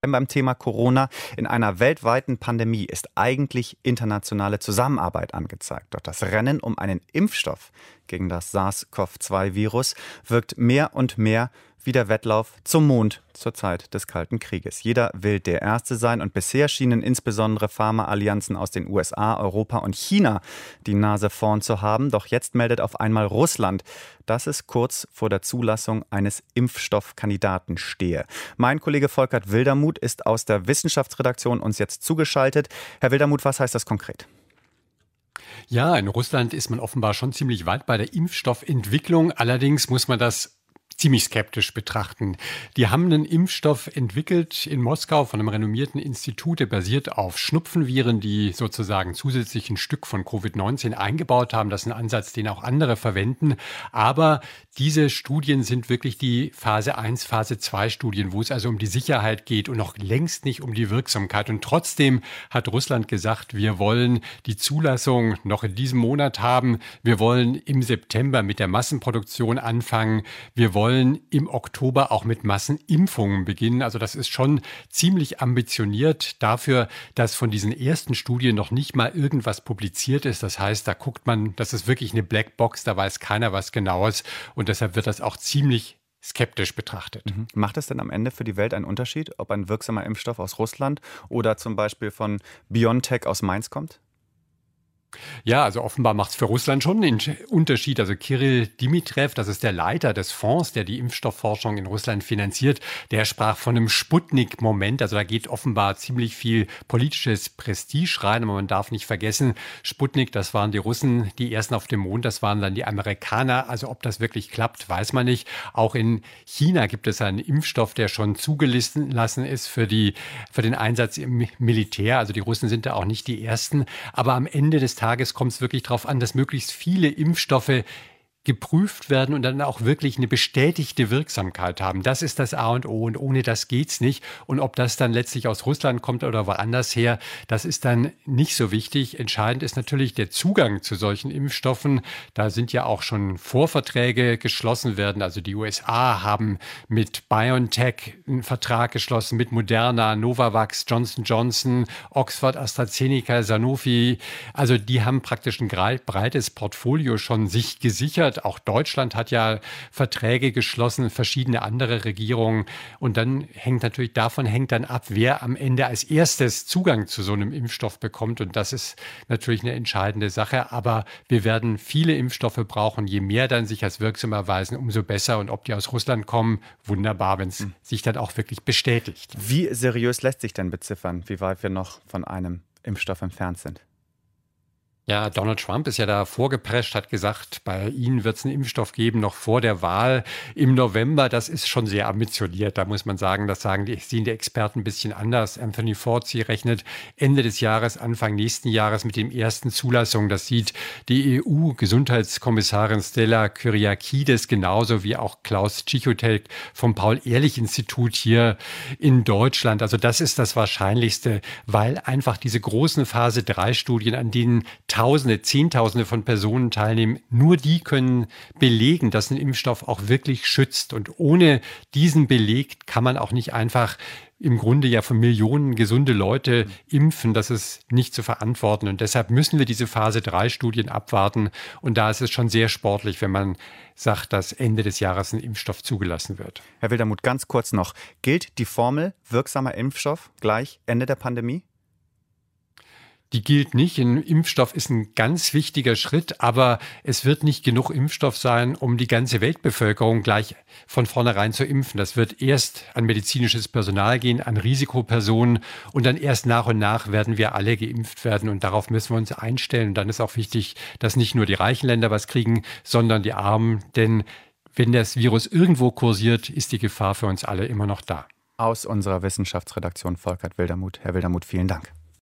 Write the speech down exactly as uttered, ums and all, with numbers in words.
denn beim Thema Corona in einer weltweiten Pandemie ist eigentlich internationale Zusammenarbeit angezeigt. Doch das Rennen um einen Impfstoff gegen das SARS-CoV zwei Virus wirkt mehr und mehr wie der Wettlauf zum Mond zur Zeit des Kalten Krieges. Jeder will der Erste sein und bisher schienen insbesondere Pharmaallianzen aus den U S A, Europa und China die Nase vorn zu haben. Doch jetzt meldet auf einmal Russland, dass es kurz vor der Zulassung eines Impfstoffkandidaten stehe. Mein Kollege Volkert Wildermuth ist aus der Wissenschaftsredaktion uns jetzt zugeschaltet. Herr Wildermuth, was heißt das konkret? Ja, in Russland ist man offenbar schon ziemlich weit bei der Impfstoffentwicklung. Allerdings muss man das ziemlich skeptisch betrachten. Die haben einen Impfstoff entwickelt in Moskau von einem renommierten Institut, der basiert auf Schnupfenviren, die sozusagen zusätzlich ein Stück von Covid neunzehn eingebaut haben. Das ist ein Ansatz, den auch andere verwenden. Aber diese Studien sind wirklich die Phase eins, Phase zwei Studien, wo es also um die Sicherheit geht und noch längst nicht um die Wirksamkeit. Und trotzdem hat Russland gesagt, wir wollen die Zulassung noch in diesem Monat haben. Wir wollen im September mit der Massenproduktion anfangen. Wir wollen wollen im Oktober auch mit Massenimpfungen beginnen. Also das ist schon ziemlich ambitioniert dafür, dass von diesen ersten Studien noch nicht mal irgendwas publiziert ist. Das heißt, da guckt man, das ist wirklich eine Blackbox, da weiß keiner was Genaues und deshalb wird das auch ziemlich skeptisch betrachtet. Mhm. Macht es denn am Ende für die Welt einen Unterschied, ob ein wirksamer Impfstoff aus Russland oder zum Beispiel von BioNTech aus Mainz kommt? Ja, also offenbar macht es für Russland schon einen Unterschied. Also Kirill Dmitrijew, das ist der Leiter des Fonds, der die Impfstoffforschung in Russland finanziert, der sprach von einem Sputnik-Moment. Also da geht offenbar ziemlich viel politisches Prestige rein. Aber man darf nicht vergessen, Sputnik, das waren die Russen, die ersten auf dem Mond, das waren dann die Amerikaner. Also ob das wirklich klappt, weiß man nicht. Auch in China gibt es einen Impfstoff, der schon zugelassen ist für, die, für den Einsatz im Militär. Also die Russen sind da auch nicht die Ersten. Aber am Ende des Tages kommt es wirklich darauf an, dass möglichst viele Impfstoffe geprüft werden und dann auch wirklich eine bestätigte Wirksamkeit haben. Das ist das A und O und ohne das geht's nicht. Und ob das dann letztlich aus Russland kommt oder woanders her, das ist dann nicht so wichtig. Entscheidend ist natürlich der Zugang zu solchen Impfstoffen. Da sind ja auch schon Vorverträge geschlossen werden. Also die U S A haben mit BioNTech einen Vertrag geschlossen, mit Moderna, Novavax, Johnson und Johnson, Oxford, AstraZeneca, Sanofi. Also die haben praktisch ein breites Portfolio schon sich gesichert. Auch Deutschland hat ja Verträge geschlossen, verschiedene andere Regierungen. Und dann hängt natürlich davon hängt dann ab, wer am Ende als erstes Zugang zu so einem Impfstoff bekommt. Und das ist natürlich eine entscheidende Sache. Aber wir werden viele Impfstoffe brauchen. Je mehr dann sich als wirksam erweisen, umso besser. Und ob die aus Russland kommen, wunderbar, wenn es mhm. sich dann auch wirklich bestätigt. Wie seriös lässt sich denn beziffern, wie weit wir noch von einem Impfstoff entfernt sind? Ja, Donald Trump ist ja da vorgeprescht, hat gesagt, bei Ihnen wird es einen Impfstoff geben, noch vor der Wahl im November. Das ist schon sehr ambitioniert. Da muss man sagen, das sagen die, sehen die Experten ein bisschen anders. Anthony Fauci rechnet Ende des Jahres, Anfang nächsten Jahres mit den ersten Zulassungen. Das sieht die E U-Gesundheitskommissarin Stella Kyriakides genauso wie auch Klaus Cichotek vom Paul-Ehrlich-Institut hier in Deutschland. Also das ist das Wahrscheinlichste, weil einfach diese großen Phase drei Studien, an denen Tausende, Zehntausende von Personen teilnehmen. Nur die können belegen, dass ein Impfstoff auch wirklich schützt. Und ohne diesen Beleg kann man auch nicht einfach im Grunde ja von Millionen gesunde Leute impfen. Das ist nicht zu verantworten. Und deshalb müssen wir diese Phase drei Studien abwarten. Und da ist es schon sehr sportlich, wenn man sagt, dass Ende des Jahres ein Impfstoff zugelassen wird. Herr Wildermuth, ganz kurz noch. Gilt die Formel wirksamer Impfstoff gleich Ende der Pandemie? Die gilt nicht. Ein Impfstoff ist ein ganz wichtiger Schritt, aber es wird nicht genug Impfstoff sein, um die ganze Weltbevölkerung gleich von vornherein zu impfen. Das wird erst an medizinisches Personal gehen, an Risikopersonen und dann erst nach und nach werden wir alle geimpft werden und darauf müssen wir uns einstellen. Und dann ist auch wichtig, dass nicht nur die reichen Länder was kriegen, sondern die Armen, denn wenn das Virus irgendwo kursiert, ist die Gefahr für uns alle immer noch da. Aus unserer Wissenschaftsredaktion Volkert Wildermuth. Herr Wildermuth, vielen Dank.